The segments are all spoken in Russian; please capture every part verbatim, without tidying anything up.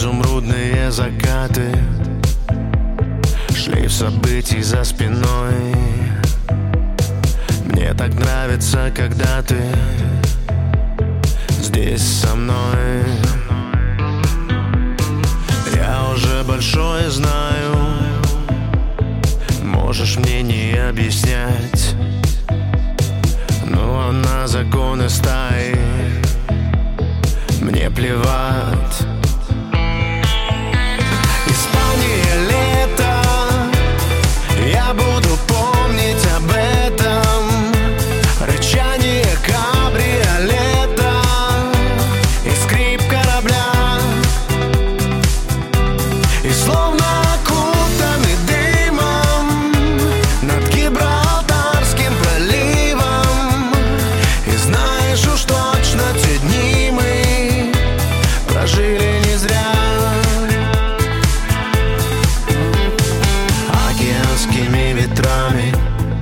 изумрудные закаты шлейф событий за спиной. Мне так нравится, когда ты здесь со мной. Я уже большое знаю, можешь мне не объяснять, но на законы стаи мне плевать. Испания, лето, я буду помнить об этом. Рычание кабриолета и скрип корабля, и словно окутаны дымом над Гибралтарским проливом. И знаешь уж точно, те дни мы прожили не зря. Океанскими ветрами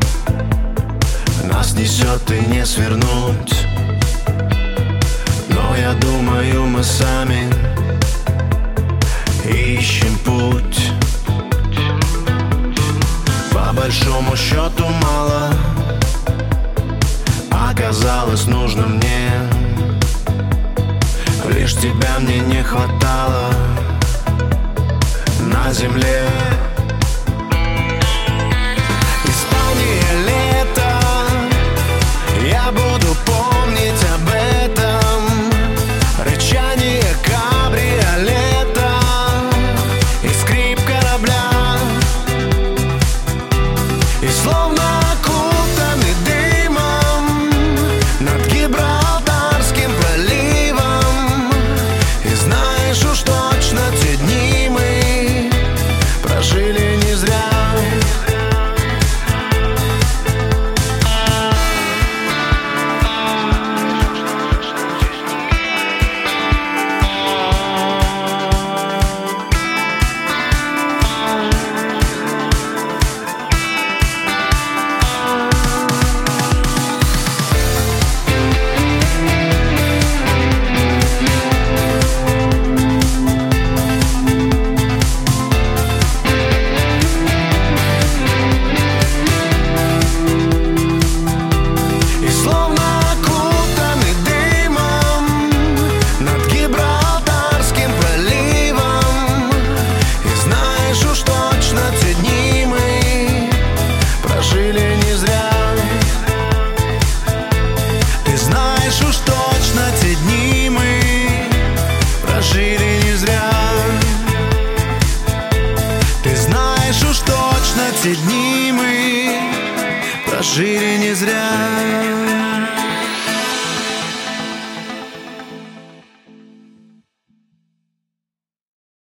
нас несет и не свернуть, но я думаю, мы сами ищем путь. По большому счету мало оказалось нужно мне, лишь тебя мне не хватало на земле. Испания, лето, я буду помнить об этом. Рычание кабриолета и скрип корабля, и словно окутаны дымом над Гибралтарским проливом. И знаешь уж точно, те дни мы прожили не зря. Те дни мы прожили не зря.